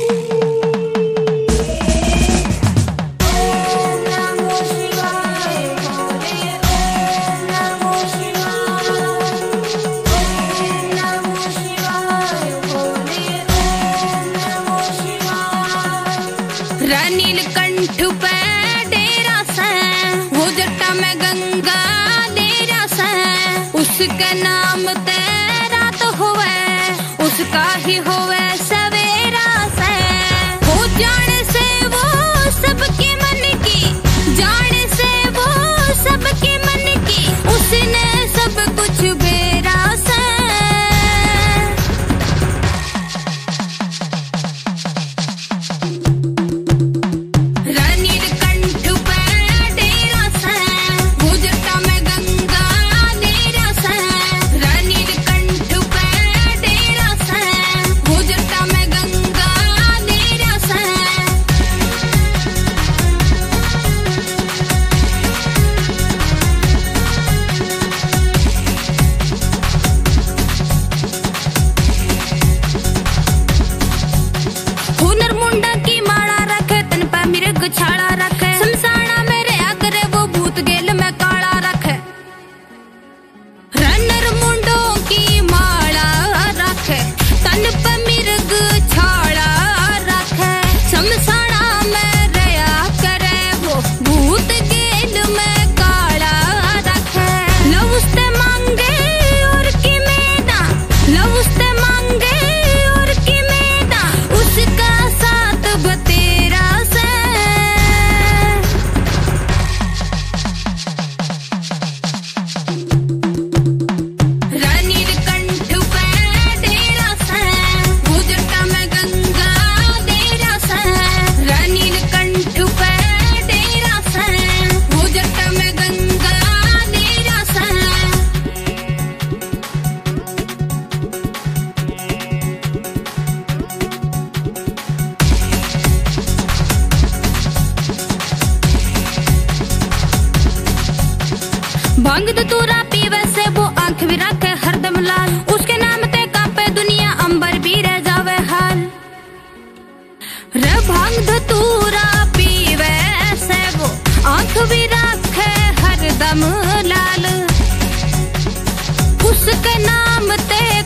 नीलकंठ पे डेरा से वो जटा में गंगा डेरा से उसके नाम तेरा तो होवे उसका ही होवे सवेरा से वो जाने से वो सबके मन की जाने से वो सबके मन की उसने सब कुछ बेरा से छाड़ा रखे शमशाना मेरे आगरे वो भूत गेल में काला रखे रनर मुंडों की माला रखे तन पे मिर्ग छाड़ा रखे शमशाना में रया करे वो भूत गेल में काला रखे लवुस्ते मांगे और की मैदा लवुस्ते मांगे और की मैदा उसका साथ बतेरा से भांग धतूरा पीवे से वो आंख भी रखे हरदम लाल उसके नाम ते कांपे दुनिया अंबर भी रह जावे हाल रे भांग धतूरा पीवे से वो आंख भी रखे हरदम लाल उसके नाम ते